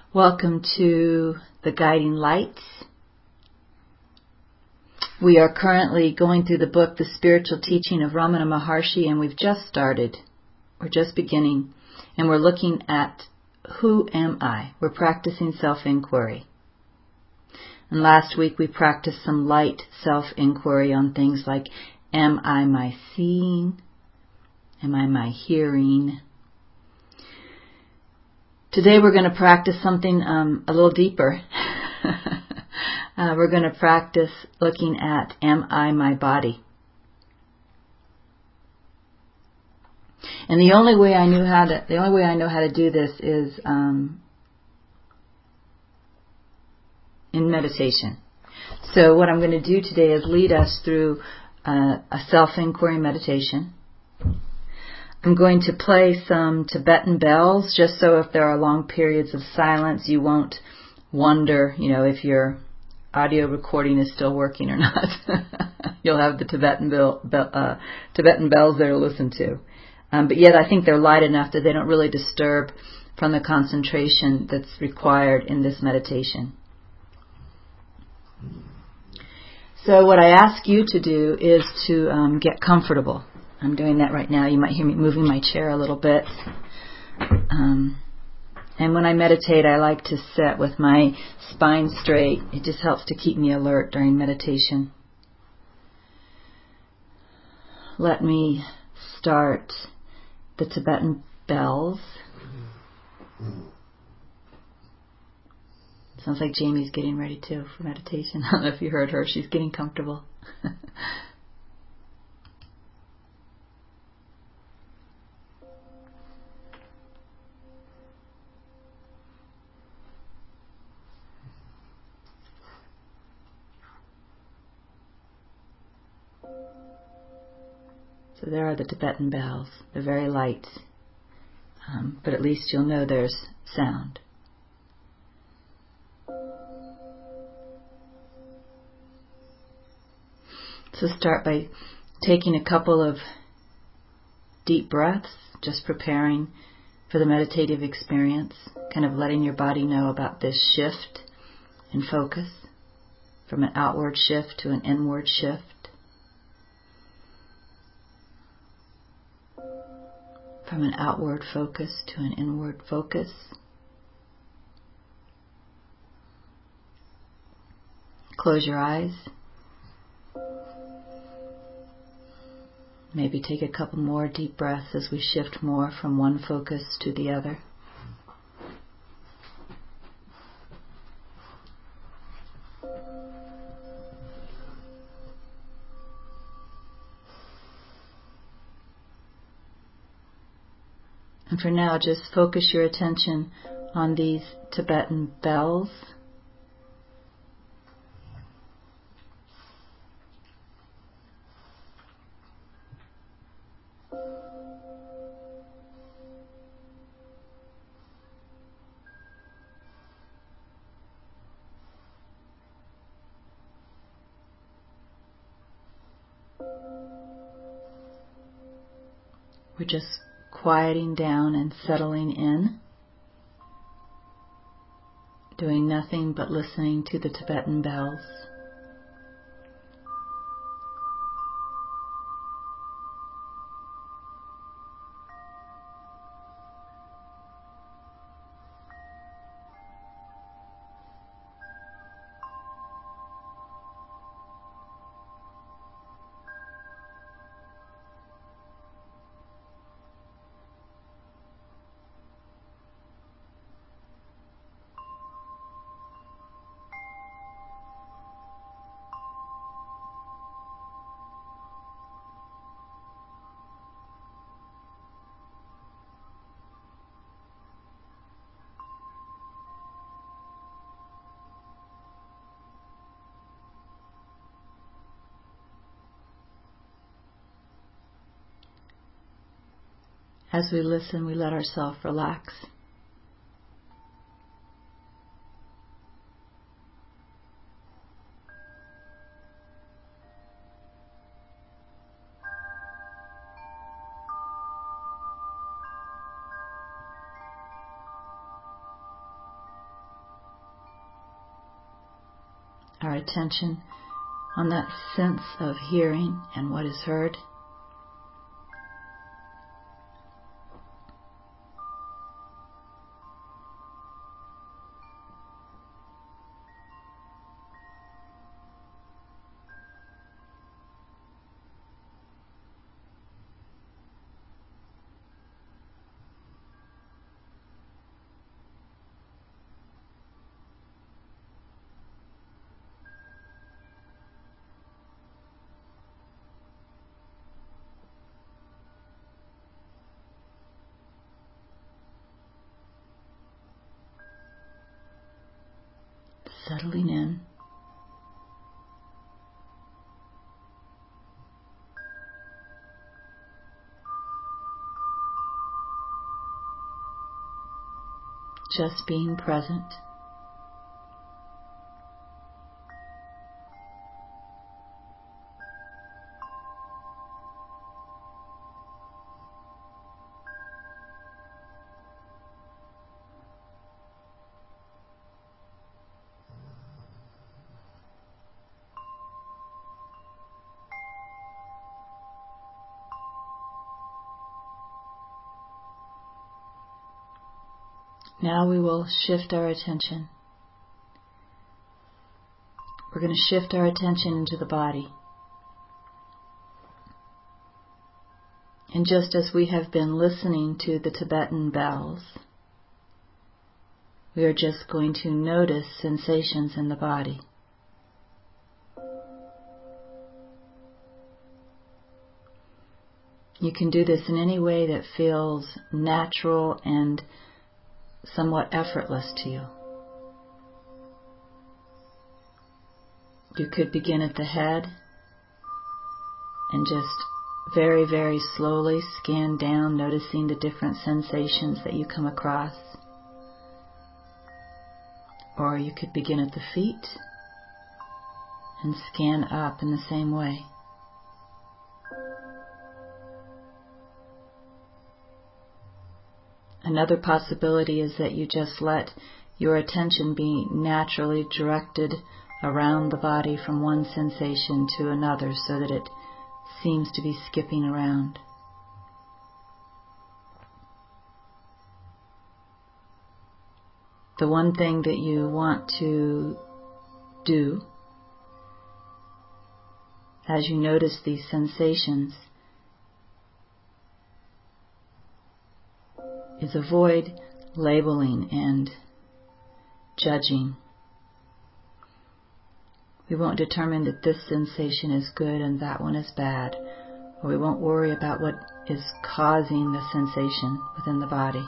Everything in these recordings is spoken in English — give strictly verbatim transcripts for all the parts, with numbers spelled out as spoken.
Welcome to the Guiding Lights. We are currently going through the book, The Spiritual Teaching of Ramana Maharshi, and we've just started. We're just beginning, and we're looking at who am I? We're practicing self-inquiry. And last week we practiced some light self-inquiry on things like, am I my seeing? Am I my hearing? Today we're going to practice something um, a little deeper. uh, we're going to practice looking at, am I my body? And the only way I knew how to, the only way I know how to do this is um, in meditation. So what I'm going to do today is lead us through uh, a self-inquiry meditation. I'm going to play some Tibetan bells, just so if there are long periods of silence, you won't wonder, you know, if your audio recording is still working or not. You'll have the Tibetan bell, bell, uh, Tibetan bells there to listen to. Um, but yet I think they're light enough that they don't really disturb from the concentration that's required in this meditation. So what I ask you to do is to um, get comfortable. I'm doing that right now. You might hear me moving my chair a little bit. Um, and when I meditate, I like to sit with my spine straight. It just helps to keep me alert during meditation. Let me start the Tibetan bells. Sounds like Jamie's getting ready too for meditation. I don't know if you heard her. She's getting comfortable. So there are the Tibetan bells. They're very light, um, but at least you'll know there's sound. So start by taking a couple of deep breaths, just preparing for the meditative experience, kind of letting your body know about this shift in focus, from an outward shift to an inward shift. From an outward focus to an inward focus. Close your eyes. Maybe take a couple more deep breaths as we shift more from one focus to the other. And for now, just focus your attention on these Tibetan bells. We're just quieting down and settling in, doing nothing but listening to the Tibetan bells. As we listen, we let ourselves relax. our attention on that sense of hearing and what is heard. Settling in. Just being present. Now we will shift our attention. We're going to shift our attention into the body. And just as we have been listening to the Tibetan bells, we are just going to notice sensations in the body. You can do this in any way that feels natural and somewhat effortless to you. You could begin at the head and just very, very slowly scan down, noticing the different sensations that you come across. Or you could begin at the feet and scan up in the same way. Another possibility is that you just let your attention be naturally directed around the body from one sensation to another so that it seems to be skipping around. The one thing that you want to do as you notice these sensations is avoid labeling and judging. We won't determine that this sensation is good and that one is bad, or we won't worry about what is causing the sensation within the body.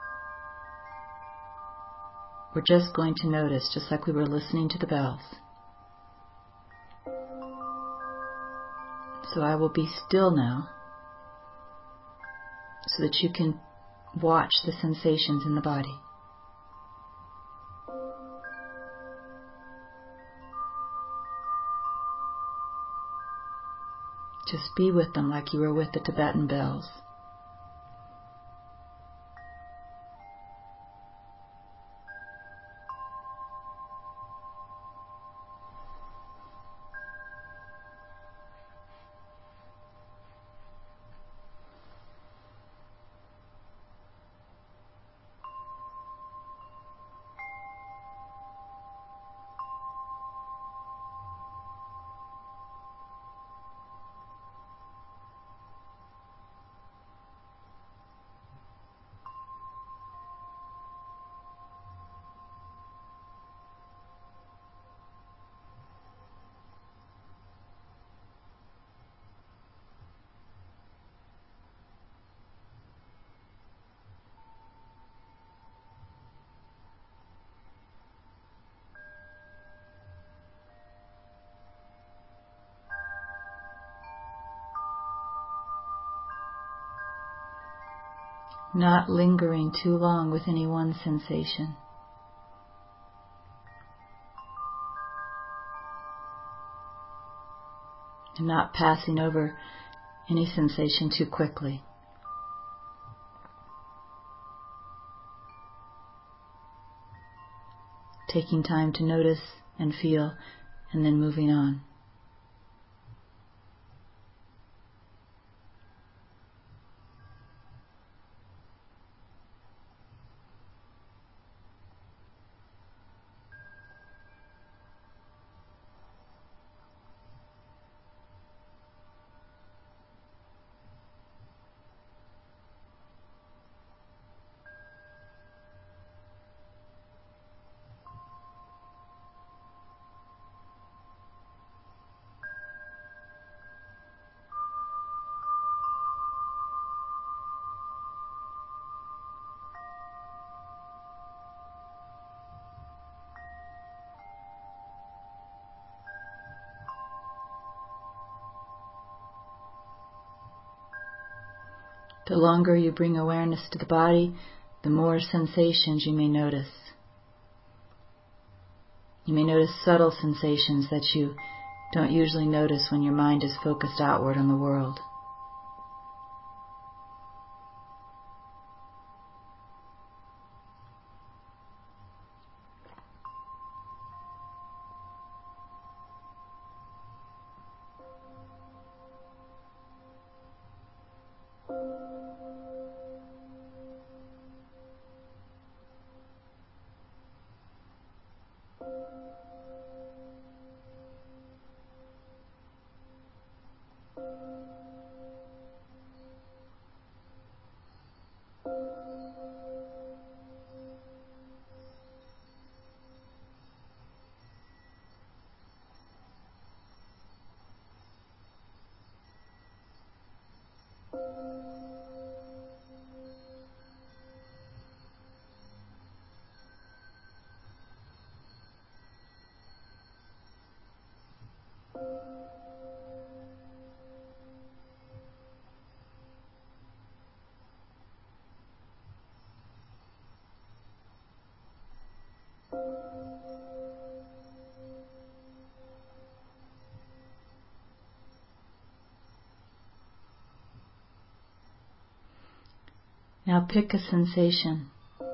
We're just going to notice, just like we were listening to the bells. So I will be still now, so that you can watch the sensations in the body. Just be with them like you were with the Tibetan bells. Not lingering too long with any one sensation. And not passing over any sensation too quickly. Taking time to notice and feel and then moving on. The longer you bring awareness to the body, the more sensations you may notice. You may notice subtle sensations that you don't usually notice when your mind is focused outward on the world. Now pick a sensation,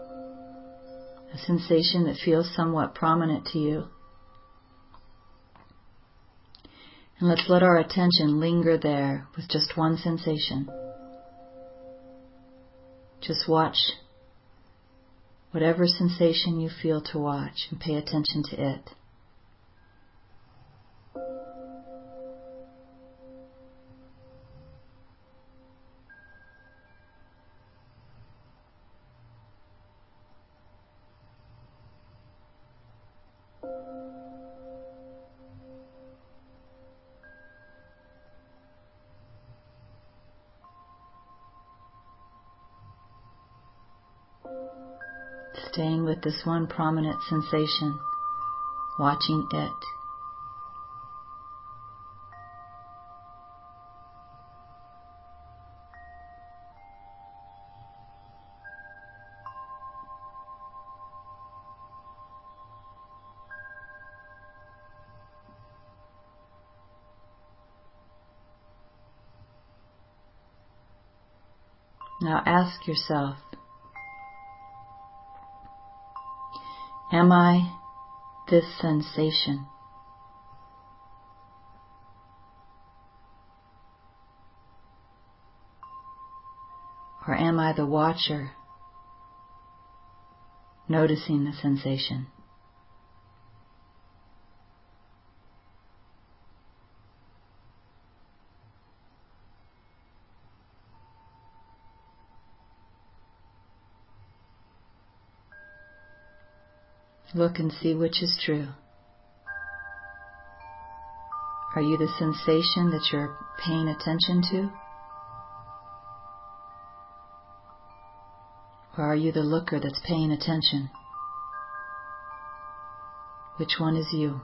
a sensation that feels somewhat prominent to you. And let's let our attention linger there with just one sensation. Just watch whatever sensation you feel to watch and pay attention to it. Staying with this one prominent sensation, watching it. Now ask yourself, am I this sensation? Or am I the watcher, noticing the sensation? Look and see which is true. Are you the sensation that you're paying attention to? Or are you the looker that's paying attention? Which one is you?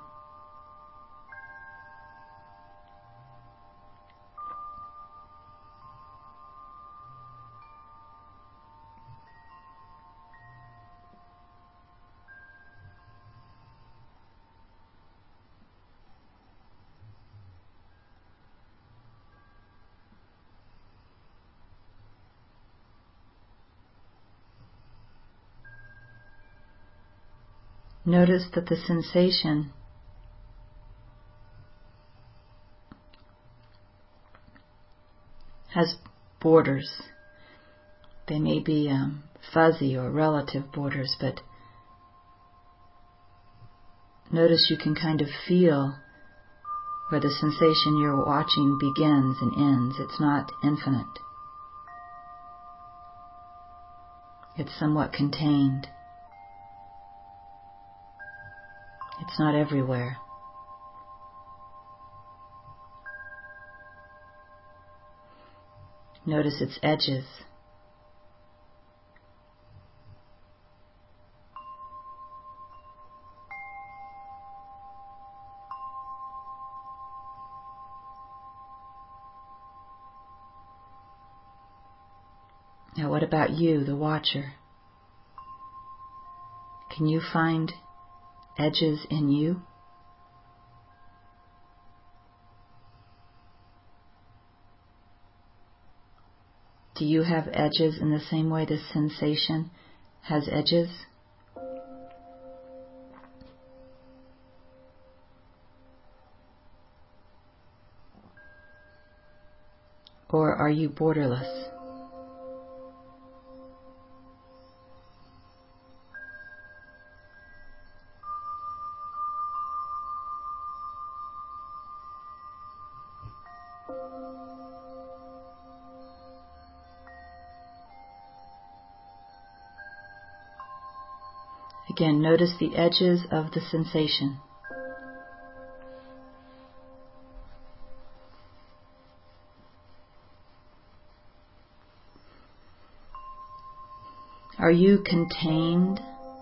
Notice that the sensation has borders. They may be um, fuzzy or relative borders, but notice you can kind of feel where the sensation you're watching begins and ends. It's not infinite. It's somewhat contained. It's not everywhere. Notice its edges. Now, what about you, the watcher? Can you find edges in you? Do you have edges in the same way this sensation has edges? Or are you borderless? Again, notice the edges of the sensation. Are you contained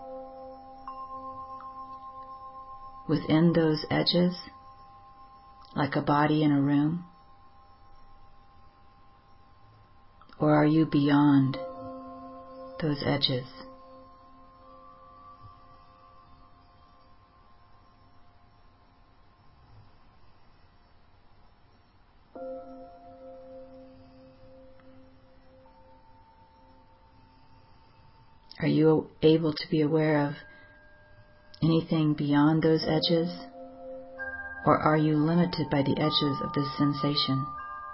within those edges, like a body in a room? Or are you beyond those edges? Are you able to be aware of anything beyond those edges? Or are you limited by the edges of this sensation?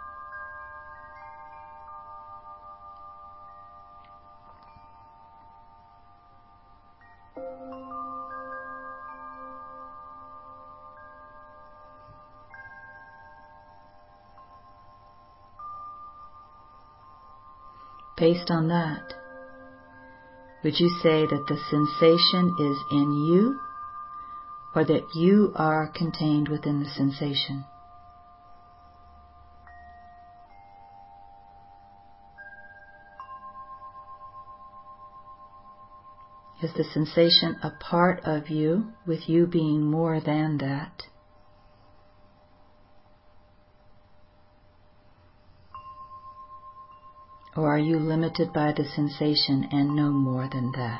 Based on that, would you say that the sensation is in you, or that you are contained within the sensation? Is the sensation a part of you, with you being more than that? Or are you limited by the sensation and no more than that?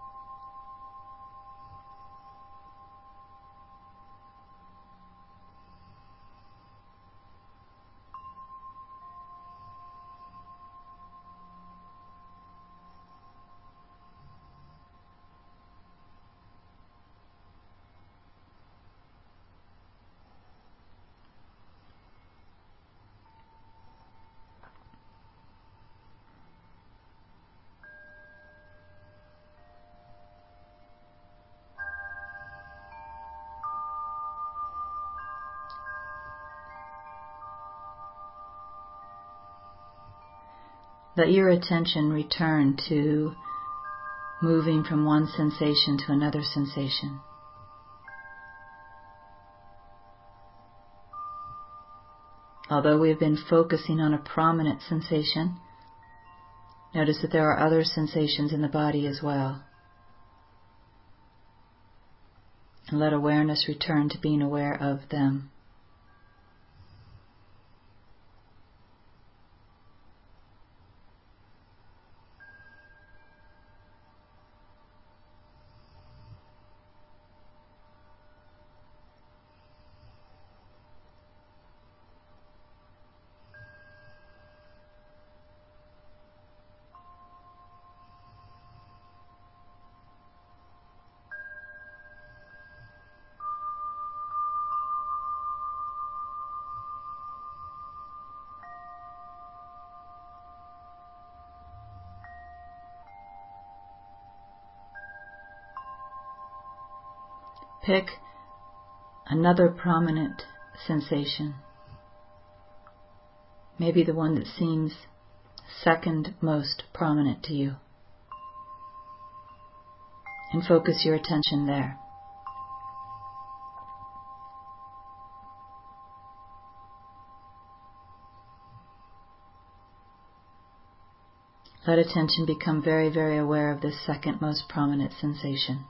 Let your attention return to moving from one sensation to another sensation. Although we have been focusing on a prominent sensation, notice that there are other sensations in the body as well. And let awareness return to being aware of them. pick another prominent sensation, maybe the one that seems second most prominent to you, and focus your attention there. Let attention become very, very aware of this second most prominent sensation.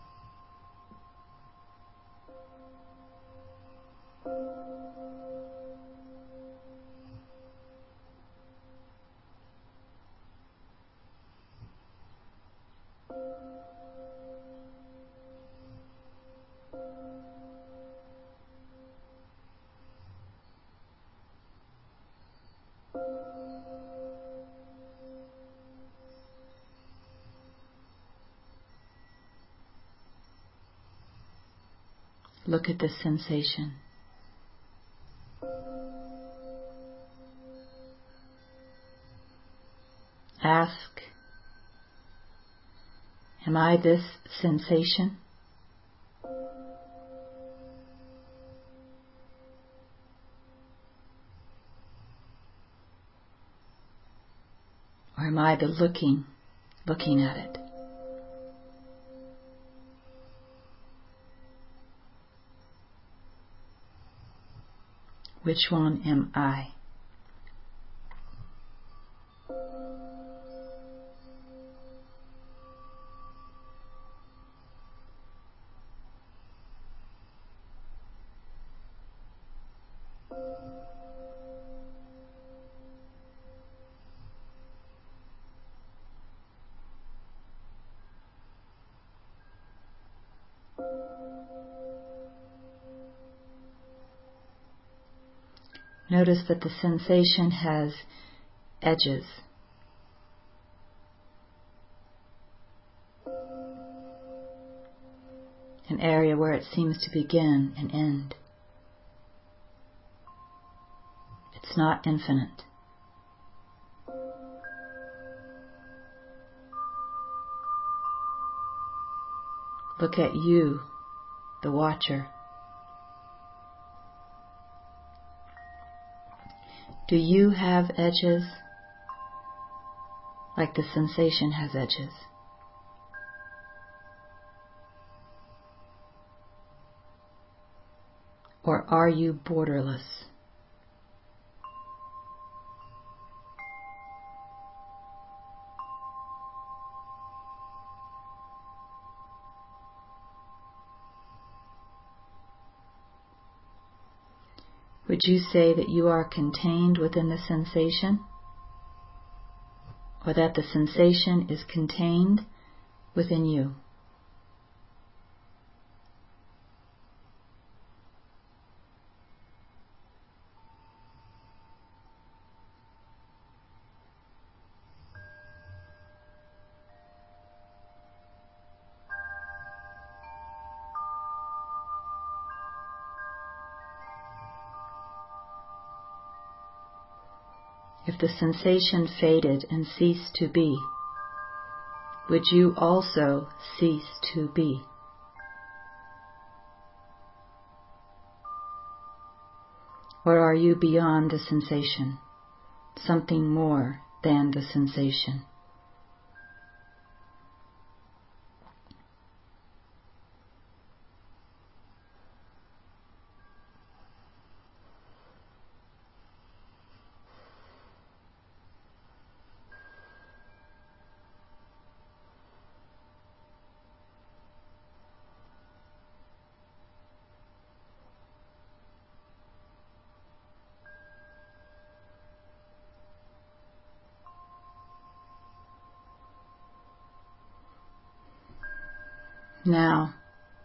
Look at this sensation. Ask, am I this sensation? Or am I the looking, looking at it? Which one am I? Notice that the sensation has edges. An area where it seems to begin and end. It's not infinite. Look at you, the watcher. Do you have edges like the sensation has edges? Or are you borderless? Would you say that you are contained within the sensation? Or that the sensation is contained within you? If the sensation faded and ceased to be, would you also cease to be? Or are you beyond the sensation, something more than the sensation? Now,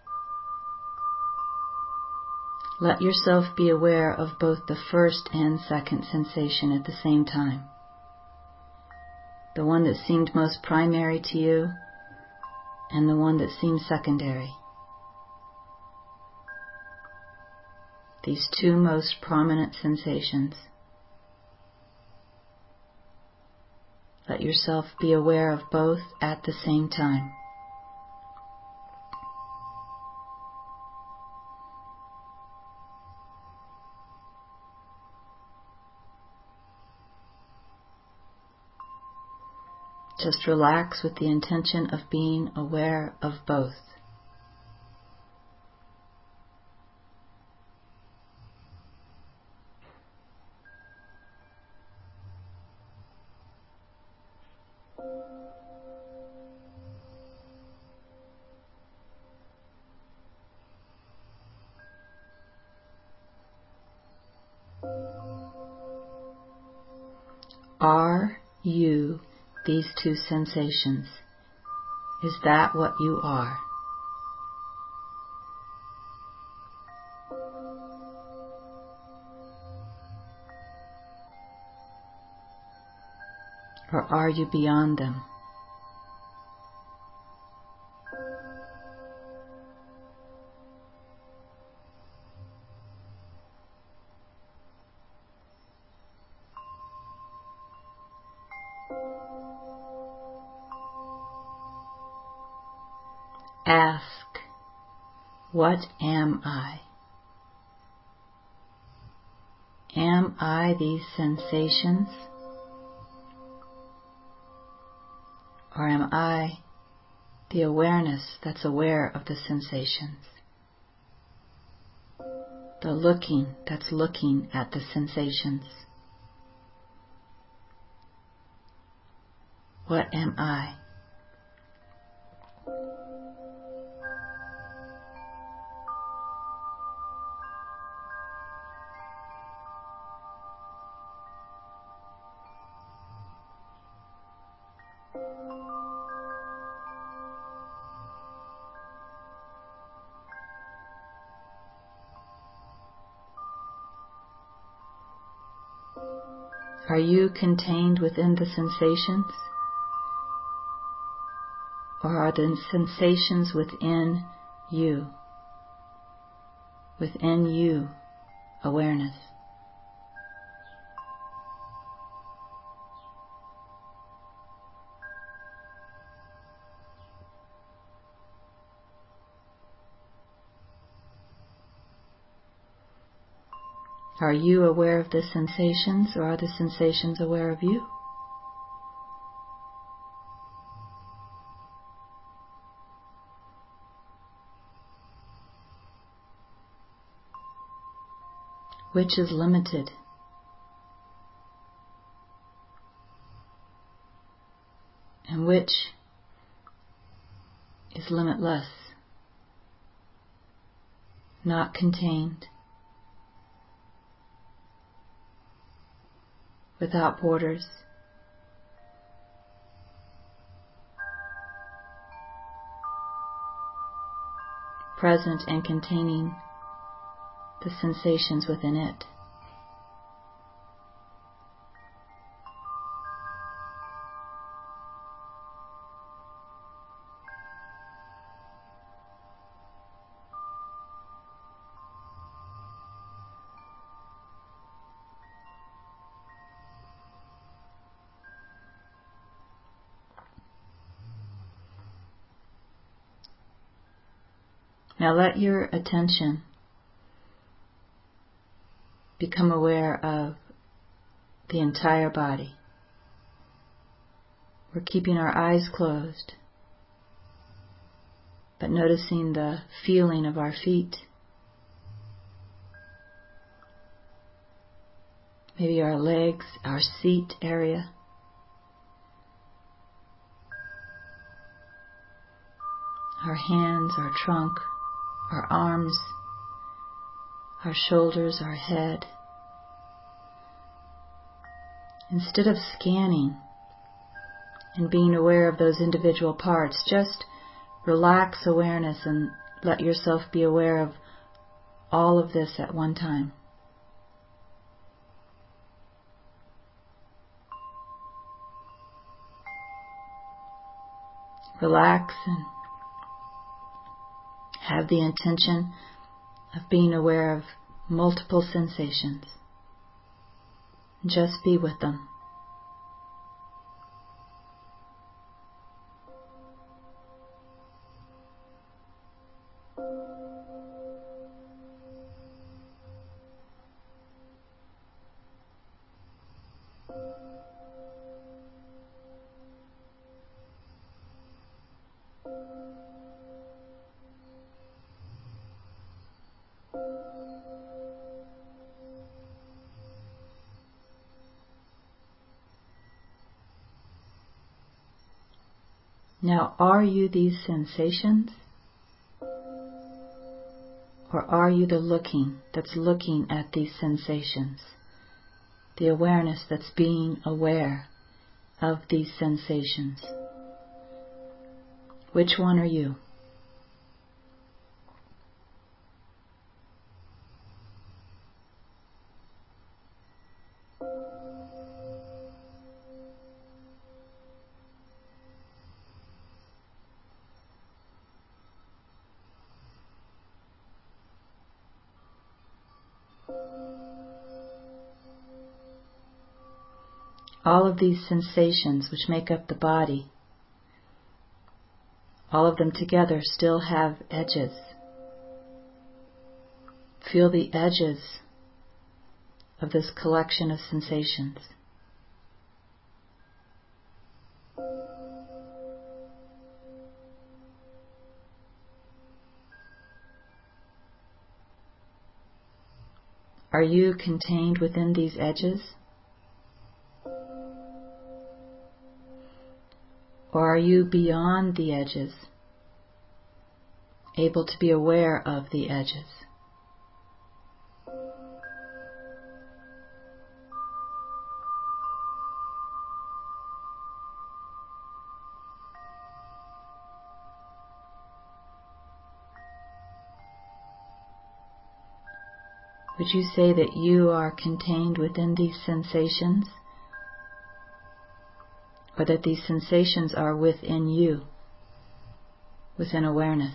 let yourself be aware of both the first and second sensation at the same time. The one that seemed most primary to you and the one that seemed secondary. These two most prominent sensations. Let yourself be aware of both at the same time. just relax with the intention of being aware of both. Are you these two sensations? Is that what you are? Or are you beyond them? Ask, what am I? Am I these sensations? Or am I the awareness that's aware of the sensations? The looking that's looking at the sensations? What am I? Are you contained within the sensations? Or are the sensations within you? Within you, awareness. Are you aware of the sensations, or are the sensations aware of you? Which is limited? And which is limitless? Not contained? Without borders? Present and containing the sensations within it. Now let your attention become aware of the entire body. We're keeping our eyes closed, but noticing the feeling of our feet, maybe our legs, our seat area, our hands, our trunk, our arms, our shoulders, our head. Instead of scanning and being aware of those individual parts, just relax awareness and let yourself be aware of all of this at one time. Relax and have the intention of being aware of multiple sensations. Just be with them. Now, are you these sensations? Or are you the looking that's looking at these sensations? The awareness that's being aware of these sensations. Which one are you? All of these sensations which make up the body, all of them together still have edges. Feel the edges of this collection of sensations. Are you contained within these edges? Or are you beyond the edges, able to be aware of the edges? Would you say that you are contained within these sensations? Or that these sensations are within you, within awareness?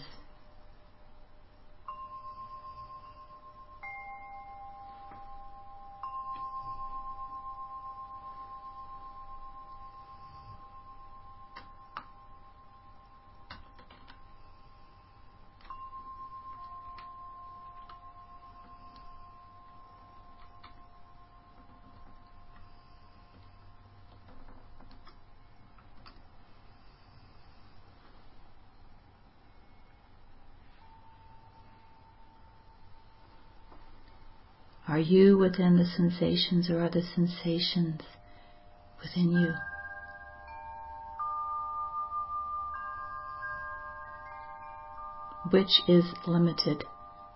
Are you within the sensations, or are the sensations within you? Which is limited,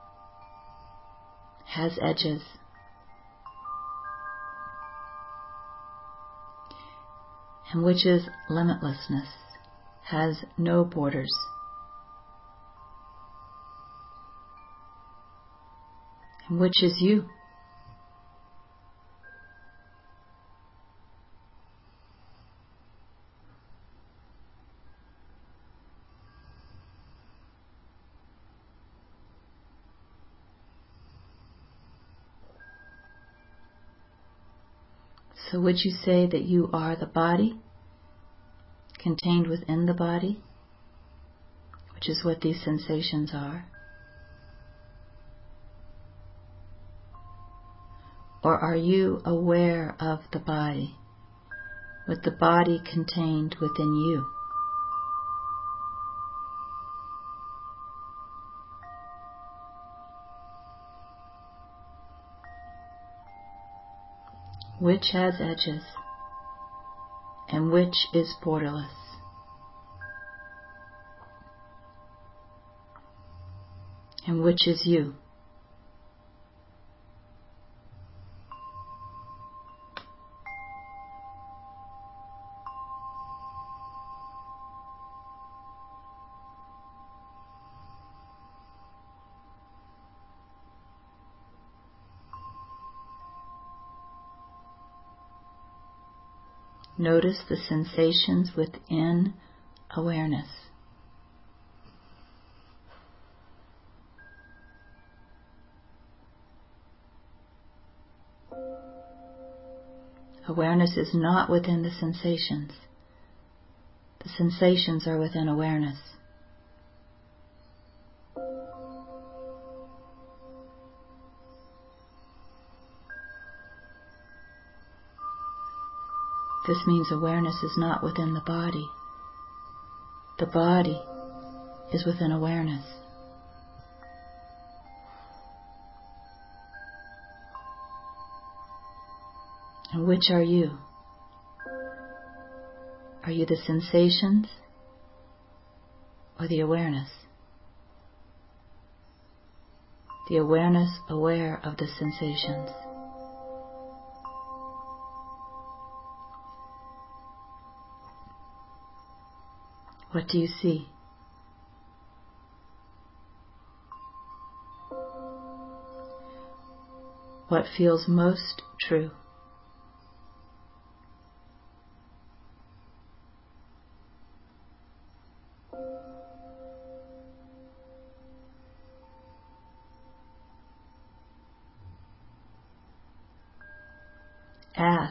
has edges, and which is limitlessness, has no borders? And which is you? So would you say that you are the body, contained within the body, which is what these sensations are? Or are you aware of the body, with the body contained within you? Which has edges, and which is borderless? And which is you? Notice the sensations within awareness. Awareness is not within the sensations. The sensations are within awareness. This means awareness is not within the body. The body is within awareness. And which are you? Are you the sensations, or the awareness? The awareness aware of the sensations. What do you see? What feels most true? Ask,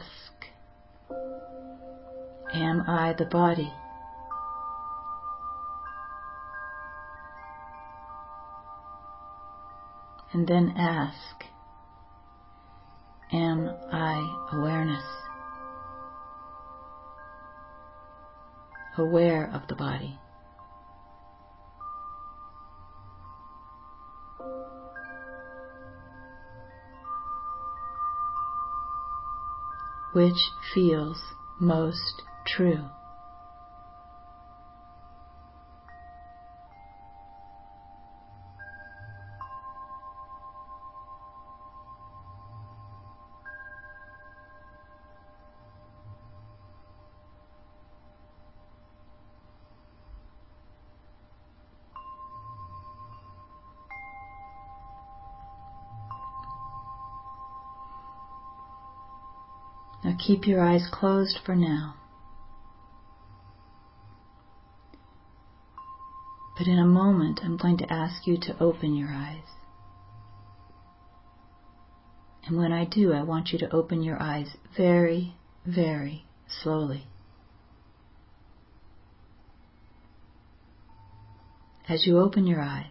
am I the body? And then ask, am I awareness? Aware of the body. Which feels most true? Now keep your eyes closed for now. But in a moment, I'm going to ask you to open your eyes. And when I do, I want you to open your eyes very, very slowly. As you open your eyes,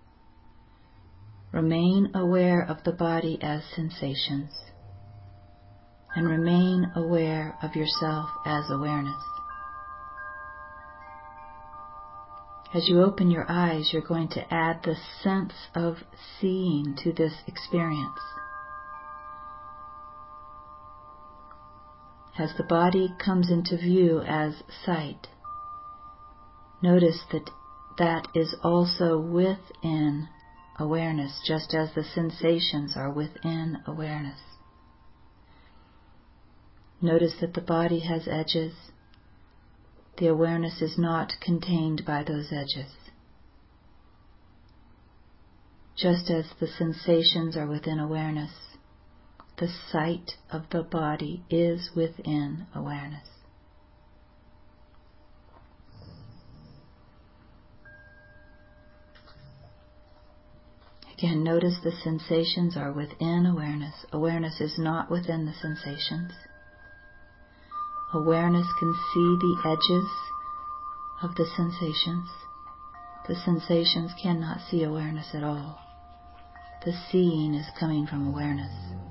remain aware of the body as sensations, and remain aware of yourself as awareness. As you open your eyes, you're going to add the sense of seeing to this experience. As the body comes into view as sight, notice that that is also within awareness, just as the sensations are within awareness. Notice that the body has edges. The awareness is not contained by those edges. Just as the sensations are within awareness, the sight of the body is within awareness. Again, notice the sensations are within awareness. Awareness is not within the sensations. Awareness can see the edges of the sensations. The sensations cannot see awareness at all. The seeing is coming from awareness.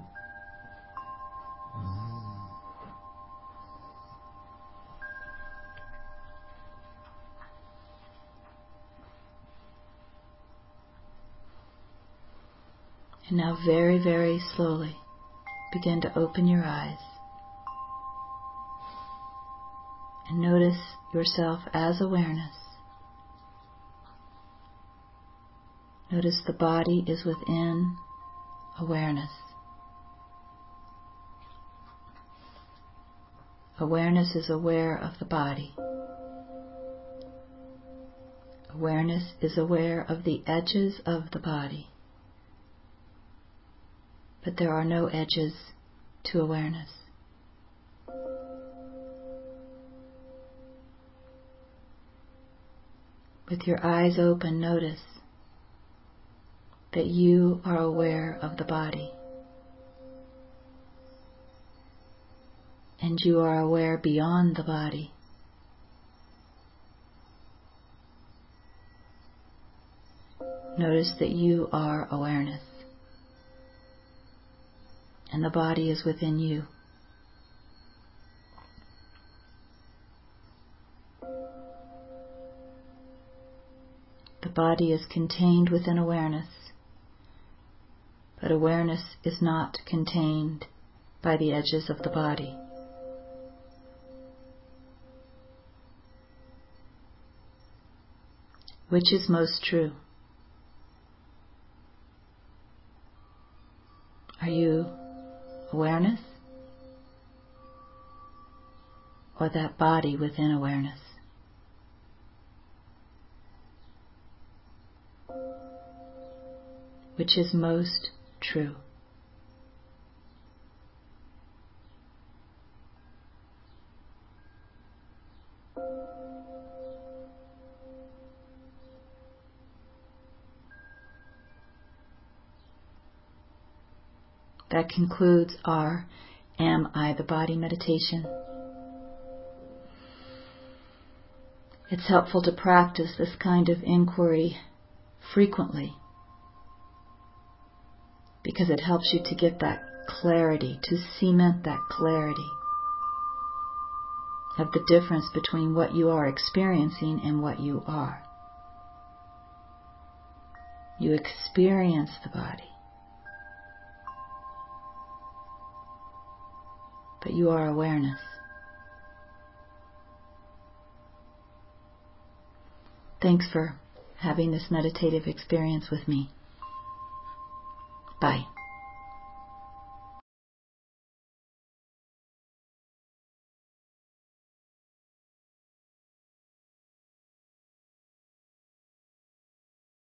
And now very, very slowly begin to open your eyes. And notice yourself as awareness. Notice the body is within awareness. Awareness is aware of the body. Awareness is aware of the edges of the body. But there are no edges to awareness. With your eyes open, notice that you are aware of the body. And you are aware beyond the body. Notice that you are awareness. And the body is within you. The body is contained within awareness, but awareness is not contained by the edges of the body. Which is most true? Are you awareness? Or that body within awareness? Which is most true? That concludes our Am I the Body meditation. It's helpful to practice this kind of inquiry frequently because it helps you to get that clarity, to cement that clarity of the difference between what you are experiencing and what you are. You experience the body, but you are awareness. Thanks for having this meditative experience with me. Bye.